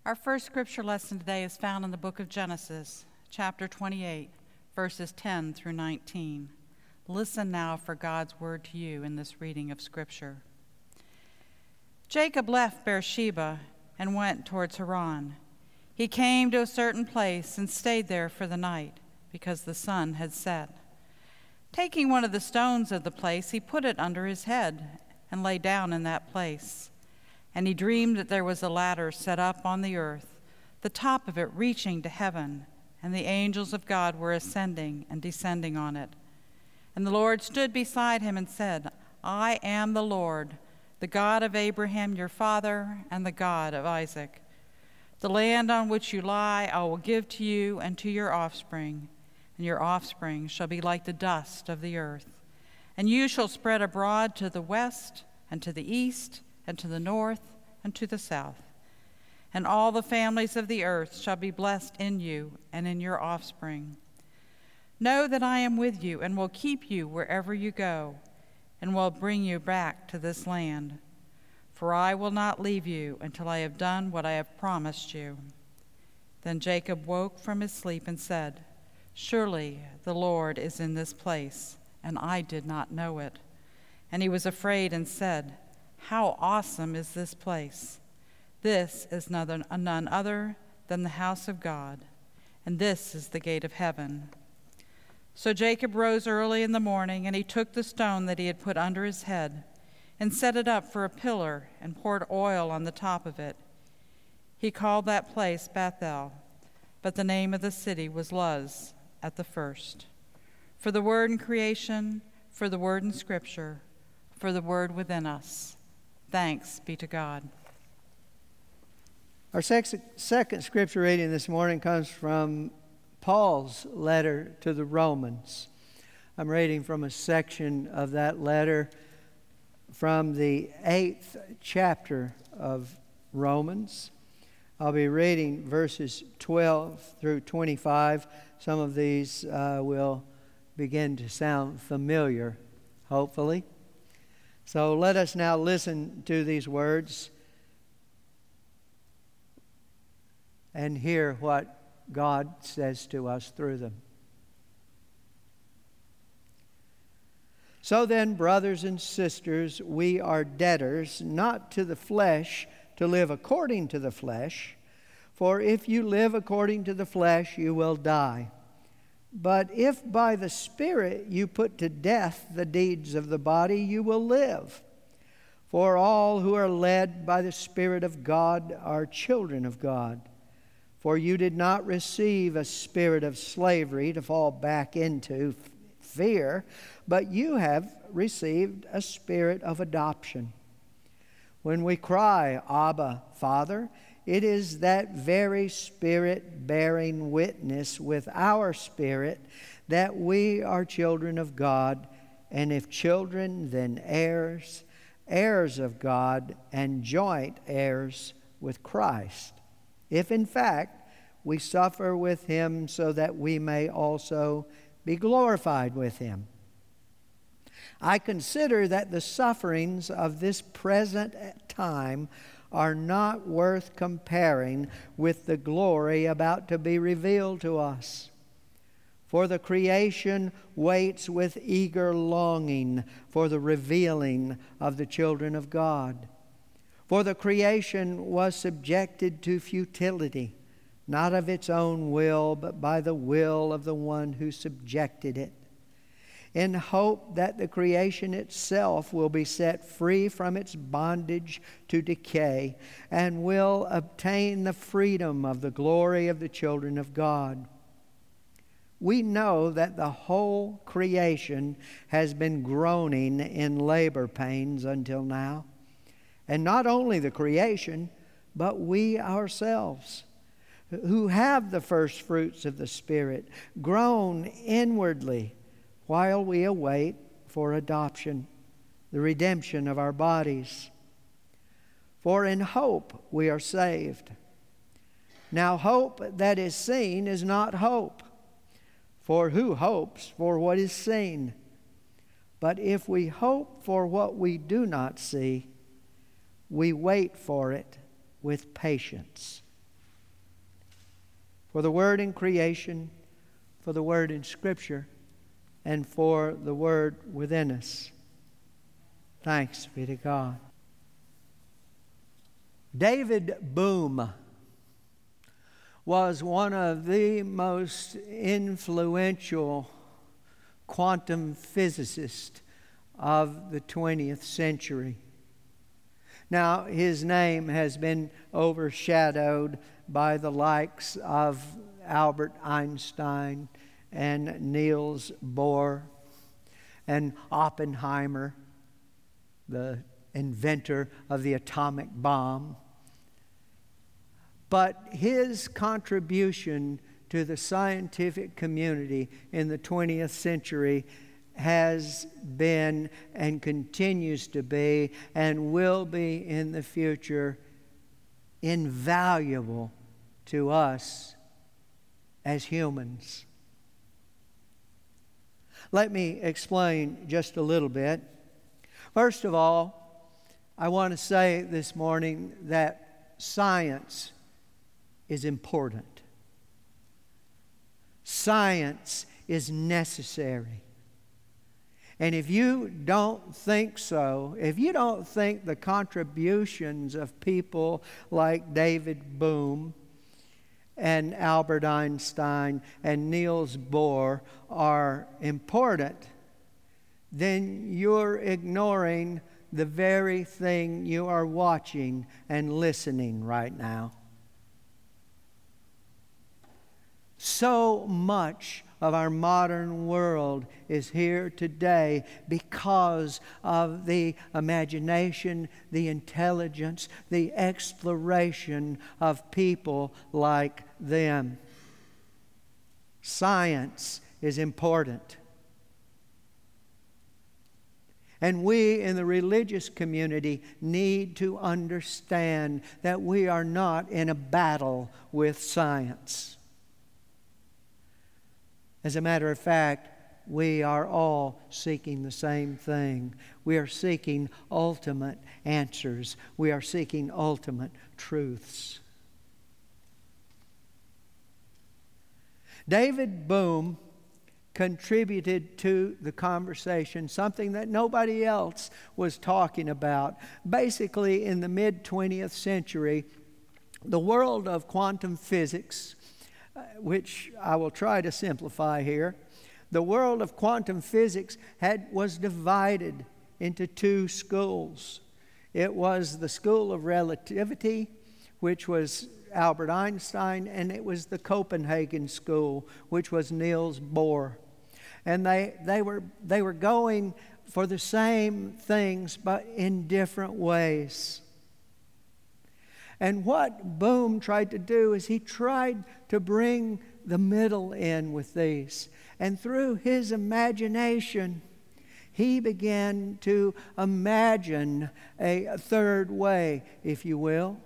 Our first scripture lesson today is found in the book of Genesis, chapter 28, verses 10 through 19. Listen now for God's word to you in this reading of scripture. Jacob left Beersheba and went towards Haran. He came to a certain place and stayed there for the night, because the sun had set. Taking one of the stones of the place, he put it under his head and lay down in that place. And he dreamed that there was a ladder set up on the earth, the top of it reaching to heaven, and the angels of God were ascending and descending on it. And the Lord stood beside him and said, I am the Lord, the God of Abraham your father, and the God of Isaac. The land on which you lie I will give to you and to your offspring, and your offspring shall be like the dust of the earth. And you shall spread abroad to the west and to the east and to the north and to the south. And all the families of the earth shall be blessed in you and in your offspring. Know that I am with you and will keep you wherever you go, and will bring you back to this land. For I will not leave you until I have done what I have promised you. Then Jacob woke from his sleep and said, Surely the Lord is in this place, and I did not know it. And he was afraid and said, How awesome is this place! This is none other than the house of God, and this is the gate of heaven. So Jacob rose early in the morning, and he took the stone that he had put under his head, and set it up for a pillar, and poured oil on the top of it. He called that place Bethel, but the name of the city was Luz at the first. For the word in creation, for the word in Scripture, for the word within us. Thanks be to God. Our second scripture reading this morning comes from Paul's letter to the Romans. I'm reading from a section of that letter from the 8th chapter of Romans. I'll be reading verses 12 through 25. Some of these will begin to sound familiar, hopefully. So let us now listen to these words and hear what God says to us through them. So then, brothers and sisters, we are debtors, not to the flesh, to live according to the flesh. For if you live according to the flesh, you will die. But if by the Spirit you put to death the deeds of the body, you will live. For all who are led by the Spirit of God are children of God. For you did not receive a spirit of slavery to fall back into fear, but you have received a spirit of adoption. When we cry, Abba, Father, it is that very Spirit bearing witness with our spirit that we are children of God, and if children, then heirs, heirs of God, and joint heirs with Christ. If in fact we suffer with him, so that we may also be glorified with him. I consider that the sufferings of this present time are not worth comparing with the glory about to be revealed to us. For the creation waits with eager longing for the revealing of the children of God. For the creation was subjected to futility, not of its own will, but by the will of the one who subjected it, in hope that the creation itself will be set free from its bondage to decay and will obtain the freedom of the glory of the children of God. We know that the whole creation has been groaning in labor pains until now. And not only the creation, but we ourselves, who have the first fruits of the Spirit, groan inwardly while we await for adoption, the redemption of our bodies. For in hope we are saved. Now hope that is seen is not hope, for who hopes for what is seen? But if we hope for what we do not see, we wait for it with patience. for the Word in creation, for the Word in Scripture, and for the Word within us. Thanks be to God. David Bohm was one of the most influential quantum physicists of the 20th century. Now, his name has been overshadowed by the likes of Albert Einstein and Niels Bohr and Oppenheimer, the inventor of the atomic bomb. But his contribution to the scientific community in the 20th century has been and continues to be and will be in the future invaluable to us as humans. Let me explain just a little bit. First of all, I want to say this morning that science is important. Science is necessary. And if you don't think so, if you don't think the contributions of people like David Bohm and Albert Einstein and Niels Bohr are important, then you're ignoring the very thing you are watching and listening right now. So much of our modern world is here today because of the imagination, the intelligence, the exploration of people like them. Science is important. And we in the religious community need to understand that we are not in a battle with science. As a matter of fact, we are all seeking the same thing. We are seeking ultimate answers. We are seeking ultimate truths. David Bohm contributed to the conversation something that nobody else was talking about. Basically, in the mid-20th century, the world of quantum physics, which I will try to simplify here, the world of quantum physics was divided into two schools. It was the school of relativity, which was Albert Einstein, and it was the Copenhagen school, which was Niels Bohr. And they were going for the same things, but in different ways. And what Bohm tried to do is he tried to bring the middle in with these. And through his imagination, he began to imagine a third way, if you will.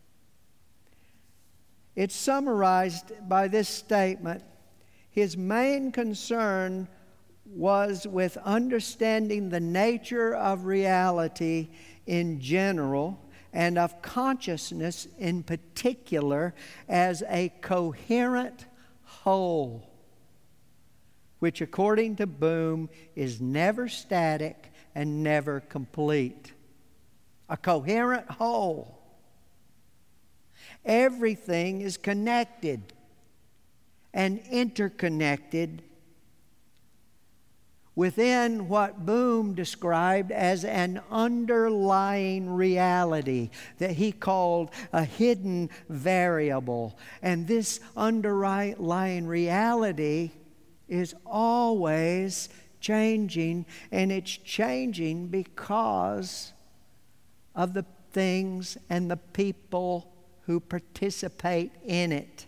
It's summarized by this statement: his main concern was with understanding the nature of reality in general and of consciousness in particular as a coherent whole, which according to Bohm is never static and never complete. A coherent whole. Everything is connected and interconnected within what Bohm described as an underlying reality that he called a hidden variable. And this underlying reality is always changing, and it's changing because of the things and the people who participate in it.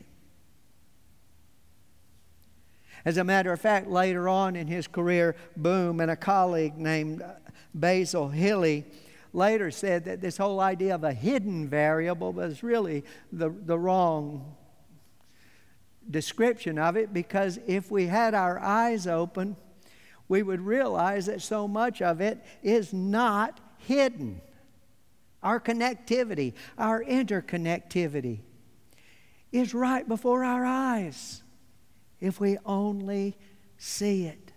As a matter of fact, later on in his career, Bohm and a colleague named Basil Hilly later said that this whole idea of a hidden variable was really the wrong description of it, because if we had our eyes open, we would realize that so much of it is not hidden. Our connectivity, our interconnectivity. is right before our eyes if we only see it.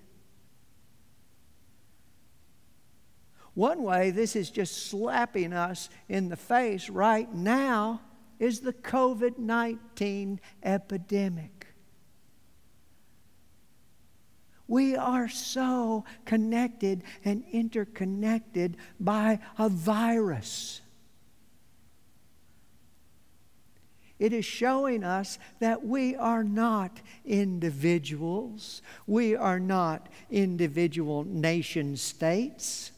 One way this is just slapping us in the face right now is the COVID-19 epidemic. We are so connected and interconnected by a virus. It is showing us that we are not individuals. We are not individual nation states.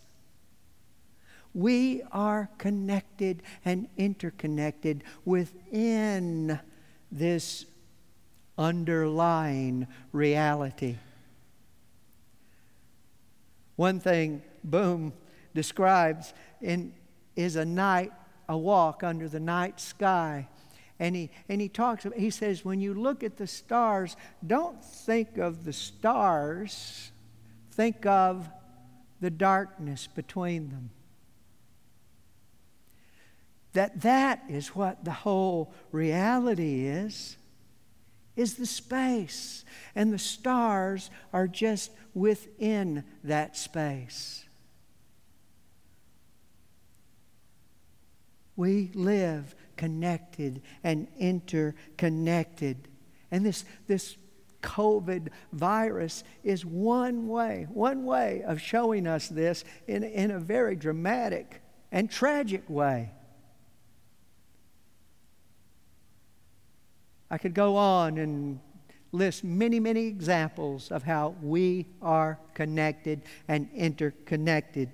We are connected and interconnected within this underlying reality. One thing Bohm describes is a walk under the night sky. And he talks about, he says, when you look at the stars, don't think of the stars, think of the darkness between them. That is what the whole reality is the space. And the stars are just within that space. We live connected and interconnected. And this COVID virus is one way of showing us this in a very dramatic and tragic way. I could go on and list many, many examples of how we are connected and interconnected.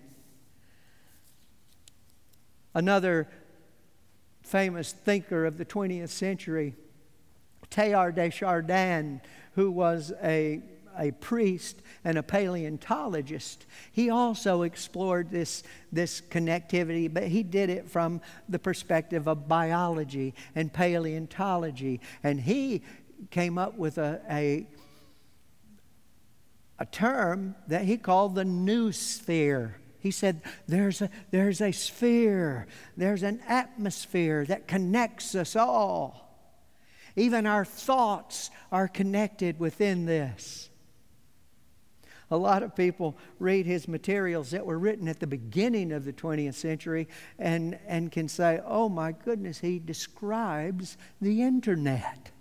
Another famous thinker of the 20th century, Teilhard de Chardin, who was a priest and a paleontologist, he also explored this connectivity, but he did it from the perspective of biology and paleontology. And he came up with a term that he called the noosphere. He said there's a sphere, there's an atmosphere that connects us all. Even our thoughts are connected within this. A lot of people read his materials that were written at the beginning of the 20th century and can say, oh my goodness, he describes the internet.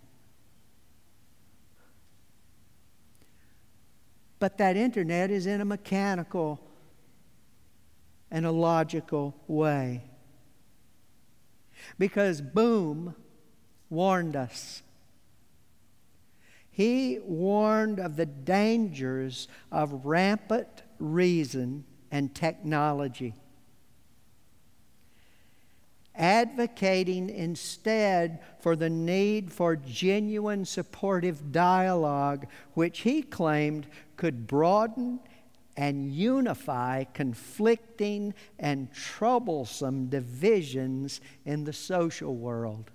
But that internet is in a mechanical and a logical way. Because Bohm warned us. He warned of the dangers of rampant reason and technology, advocating instead for the need for genuine supportive dialogue, which he claimed could broaden and unify conflicting and troublesome divisions in the social world.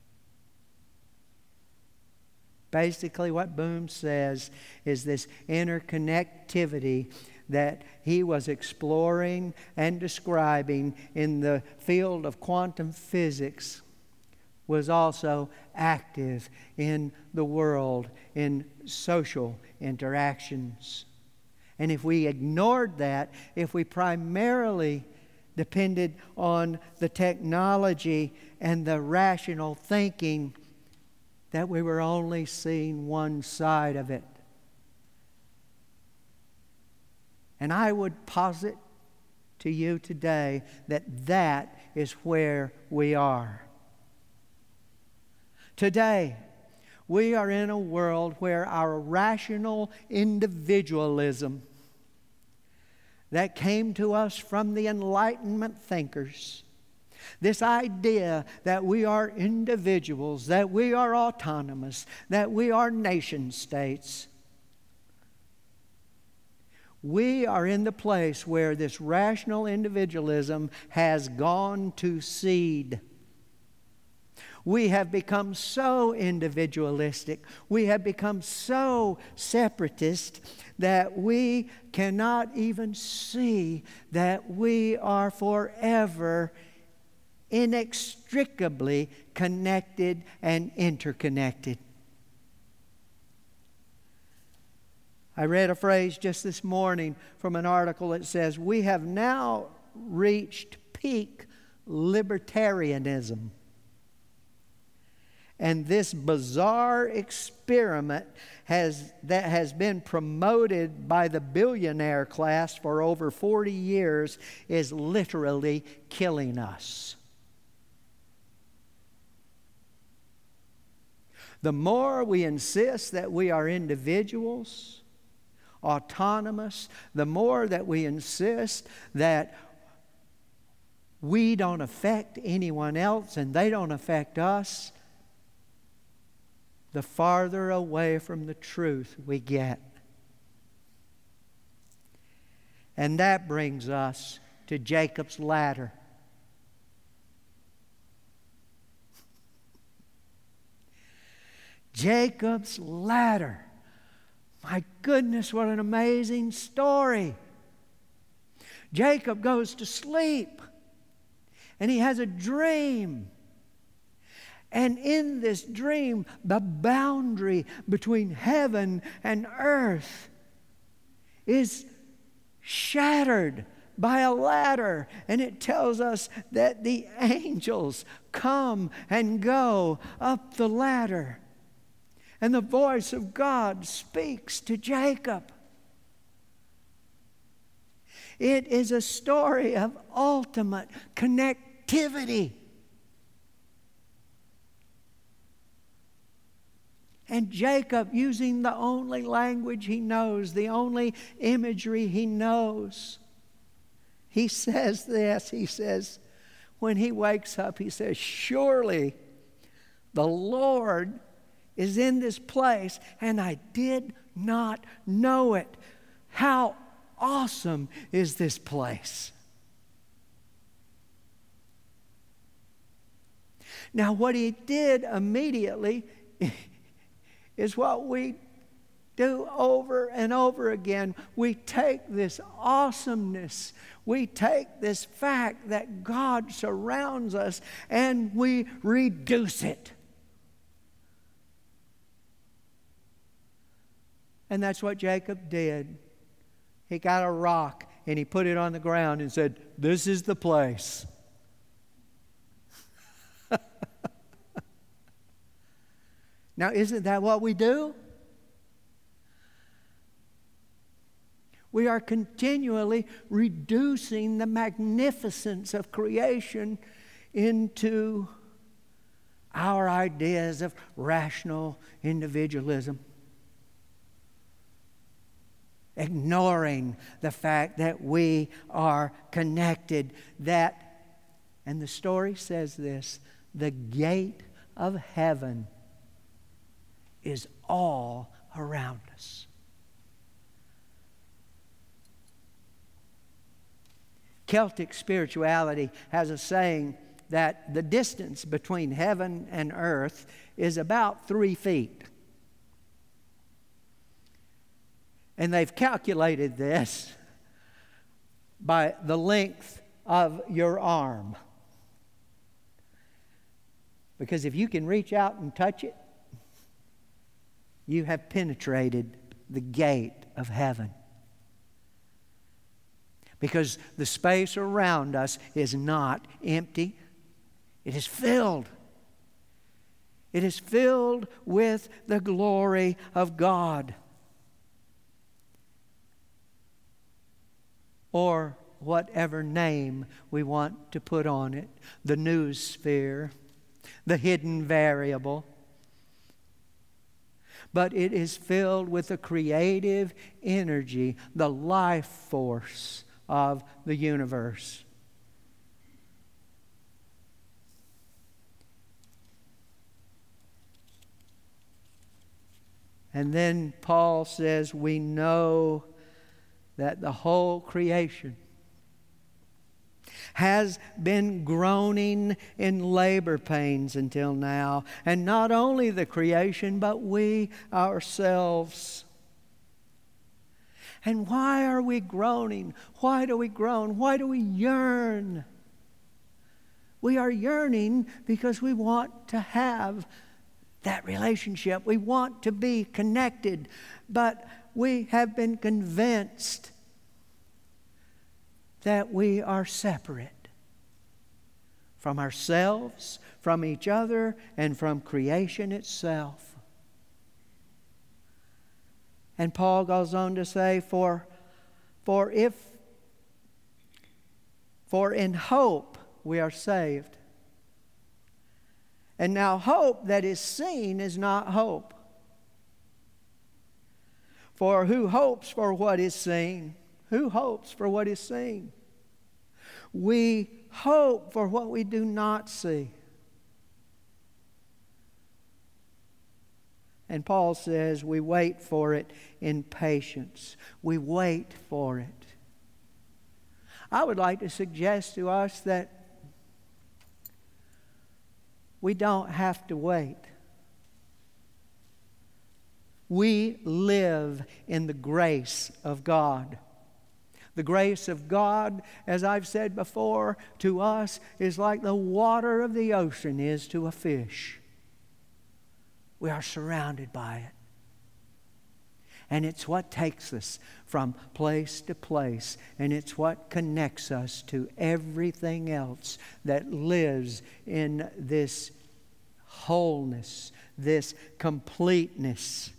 Basically, what Bohm says is this interconnectivity that he was exploring and describing in the field of quantum physics was also active in the world, in social interactions. And if we ignored that, if we primarily depended on the technology and the rational thinking, that we were only seeing one side of it. And I would posit to you today that is where we are. Today, we are in a world where our rational individualism that came to us from the Enlightenment thinkers, this idea that we are individuals, that we are autonomous, that we are nation states. We are in the place where this rational individualism has gone to seed. We have become so individualistic, we have become so separatist that we cannot even see that we are forever inextricably connected and interconnected. I read a phrase just this morning from an article that says, "We have now reached peak libertarianism." And this bizarre experiment that has been promoted by the billionaire class for over 40 years is literally killing us. The more we insist that we are individuals, autonomous, the more that we insist that we don't affect anyone else and they don't affect us, the farther away from the truth we get. And that brings us to Jacob's ladder. Jacob's ladder. My goodness, what an amazing story. Jacob goes to sleep and he has a dream. And in this dream, the boundary between heaven and earth is shattered by a ladder. And it tells us that the angels come and go up the ladder. And the voice of God speaks to Jacob. It is a story of ultimate connectivity. And Jacob, using the only language he knows, the only imagery he knows, he says this. He says, when he wakes up, he says, "Surely the Lord is in this place, and I did not know it. How awesome is this place?" Now, what he did immediately is what we do over and over again. We take this awesomeness, we take this fact that God surrounds us, and we reduce it. And that's what Jacob did. He got a rock and he put it on the ground and said, "This is the place." Now, isn't that what we do? We are continually reducing the magnificence of creation into our ideas of rational individualism, ignoring the fact that we are connected. And the story says this, the gate of heaven is all around us. Celtic spirituality has a saying that the distance between heaven and earth is about 3 feet. And they've calculated this by the length of your arm. Because if you can reach out and touch it, you have penetrated the gate of heaven. Because the space around us is not empty. It is filled. It is filled with the glory of God. Or whatever name we want to put on it. The noosphere, the hidden variable. But it is filled with the creative energy, the life force of the universe. And then Paul says, we know that the whole creation has been groaning in labor pains until now. And not only the creation, but we ourselves. And why are we groaning? Why do we groan? Why do we yearn? We are yearning because we want to have that relationship. We want to be connected. But we have been convinced that we are separate from ourselves, from each other, and from creation itself. And Paul goes on to say, For in hope we are saved. And now hope that is seen is not hope. For who hopes for what is seen? Who hopes for what is seen? We hope for what we do not see. And Paul says we wait for it in patience. We wait for it. I would like to suggest to us that we don't have to wait. We live in the grace of God. The grace of God, as I've said before, to us is like the water of the ocean is to a fish. We are surrounded by it. And it's what takes us from place to place. And it's what connects us to everything else that lives in this wholeness, this completeness.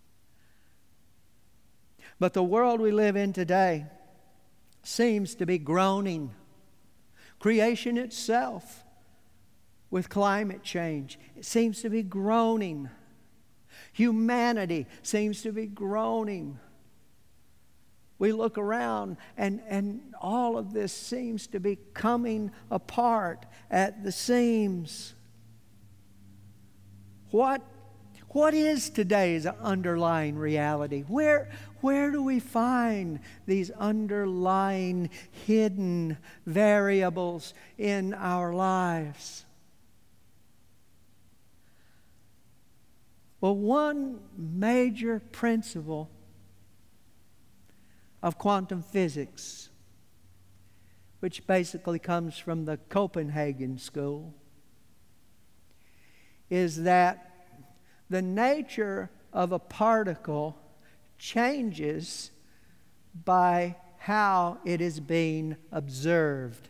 But the world we live in today seems to be groaning. Creation itself, with climate change, it seems to be groaning. Humanity seems to be groaning. We look around and all of this seems to be coming apart at the seams. What is today's underlying reality? Where do we find these underlying hidden variables in our lives? Well, one major principle of quantum physics, which basically comes from the Copenhagen School, is that the nature of a particle changes by how it is being observed.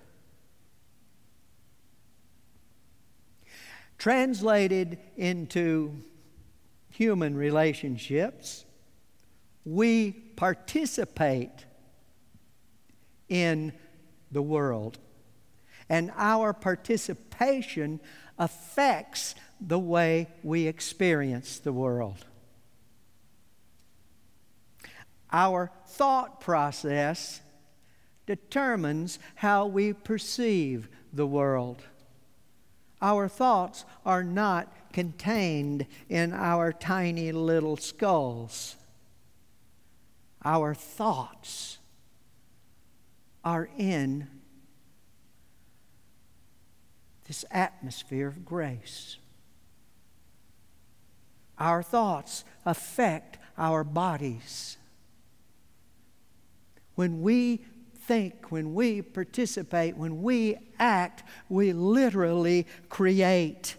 Translated into human relationships, we participate in the world, and our participation affects the way we experience the world. Our thought process determines how we perceive the world. Our thoughts are not contained in our tiny little skulls. Our thoughts are in this atmosphere of grace. Our thoughts affect our bodies. When we think, when we participate, when we act, we literally create.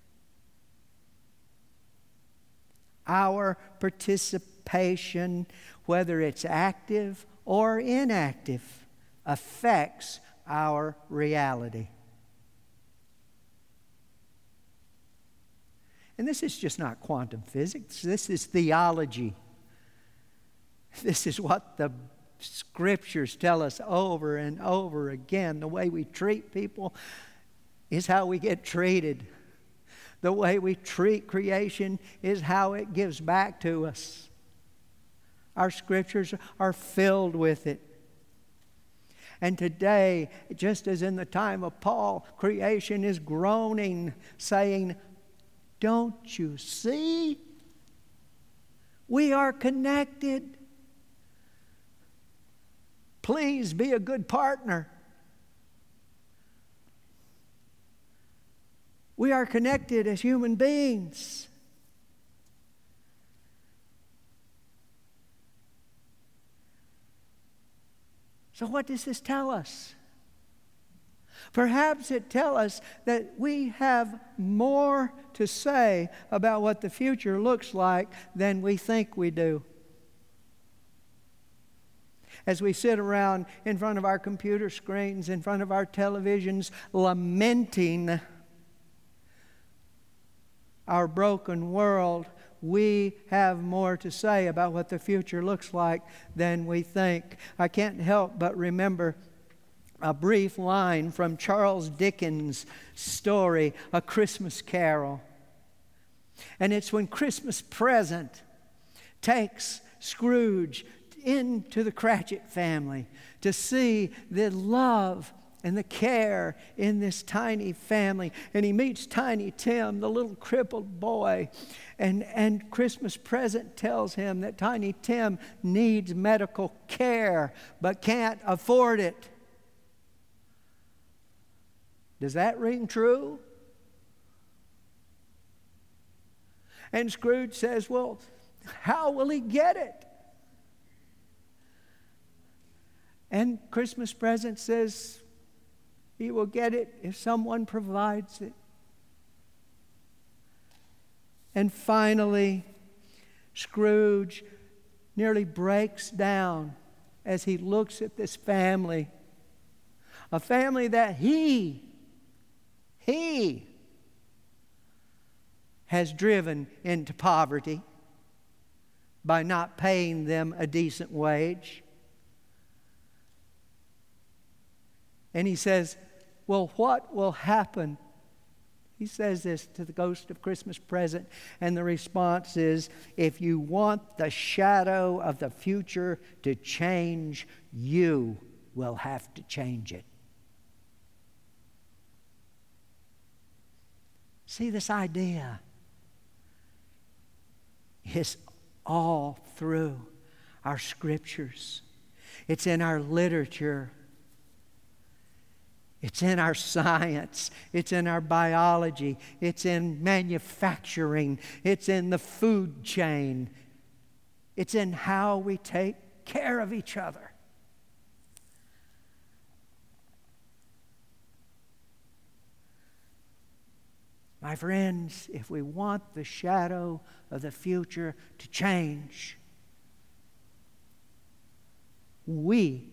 Our participation, whether it's active or inactive, affects our reality. And this is just not quantum physics. This is theology. This is what the Scriptures tell us over and over again. The way we treat people is how we get treated. The way we treat creation is how it gives back to us. Our Scriptures are filled with it. And today, just as in the time of Paul, creation is groaning, saying, "Don't you see? We are connected. Please be a good partner. We are connected as human beings." So what does this tell us? Perhaps it tells us that we have more to say about what the future looks like than we think we do. As we sit around in front of our computer screens, in front of our televisions, lamenting our broken world, we have more to say about what the future looks like than we think. I can't help but remember a brief line from Charles Dickens' story, A Christmas Carol. And it's when Christmas Present takes Scrooge into the Cratchit family to see the love and the care in this tiny family. And he meets Tiny Tim, the little crippled boy. And Christmas Present tells him that Tiny Tim needs medical care but can't afford it. Does that ring true? And Scrooge says, well, how will he get it? And Christmas Present says, he will get it if someone provides it. And finally, Scrooge nearly breaks down as he looks at this family. A family that he has driven into poverty by not paying them a decent wage. And he says, well, what will happen? He says this to the ghost of Christmas Present, and the response is, if you want the shadow of the future to change, you will have to change it. See, this idea is all through our scriptures. It's in our literature. It's in our science. It's in our biology. It's in manufacturing. It's in the food chain. It's in how we take care of each other. My friends, if we want the shadow of the future to change, we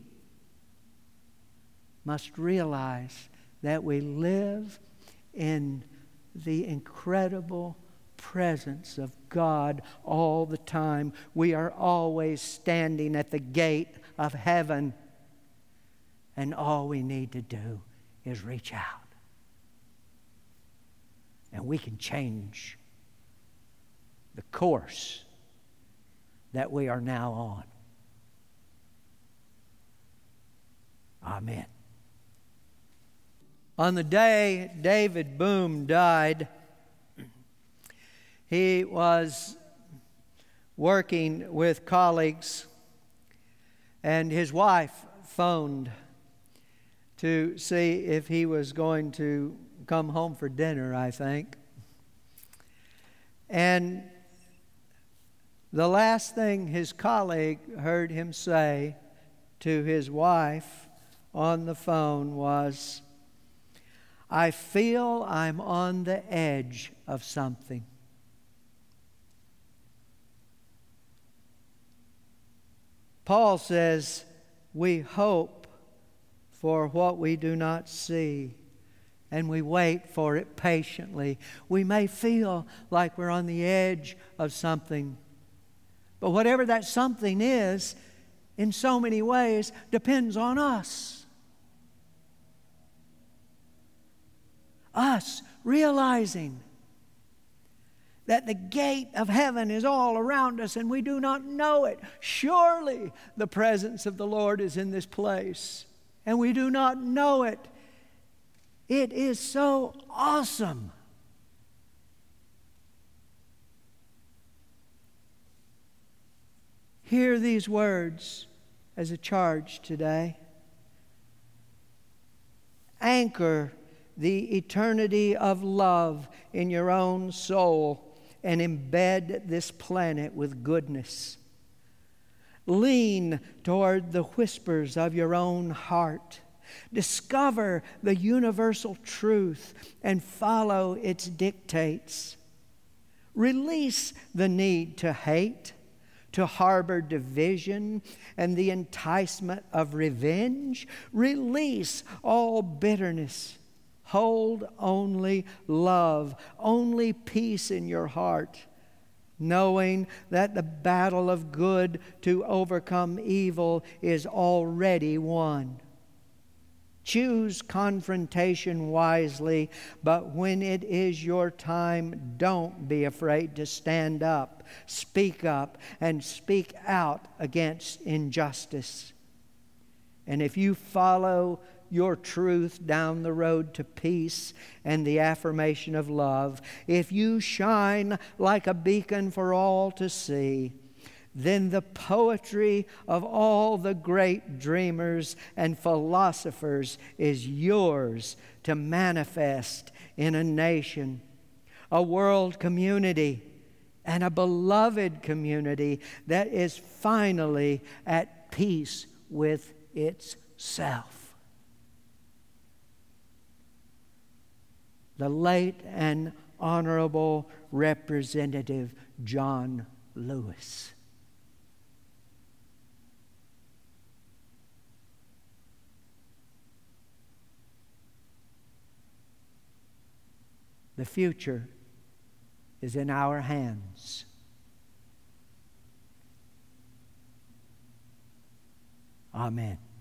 must realize that we live in the incredible presence of God all the time. We are always standing at the gate of heaven, and all we need to do is reach out. And we can change the course that we are now on. Amen. On the day David Boom died, he was working with colleagues, and his wife phoned to see if he was going to come home for dinner, I think. And the last thing his colleague heard him say to his wife on the phone was, I feel I'm on the edge of something. Paul says, we hope for what we do not see, and we wait for it patiently. We may feel like we're on the edge of something, but whatever that something is, in so many ways, depends on us. Us realizing that the gate of heaven is all around us and we do not know it. Surely the presence of the Lord is in this place, and we do not know it. It is so awesome. Hear these words as a charge today. Anchor the eternity of love in your own soul and embed this planet with goodness. Lean toward the whispers of your own heart Discover the universal truth and follow its dictates. Release the need to hate, to harbor division, and the enticement of revenge. Release all bitterness. Hold only love, only peace in your heart, knowing that the battle of good to overcome evil is already won. Choose confrontation wisely, but when it is your time, don't be afraid to stand up, and speak out against injustice. And if you follow your truth down the road to peace and the affirmation of love, if you shine like a beacon for all to see, then the poetry of all the great dreamers and philosophers is yours to manifest in a nation, a world community, and a beloved community that is finally at peace with itself. The late and honorable Representative John Lewis. The future is in our hands. Amen.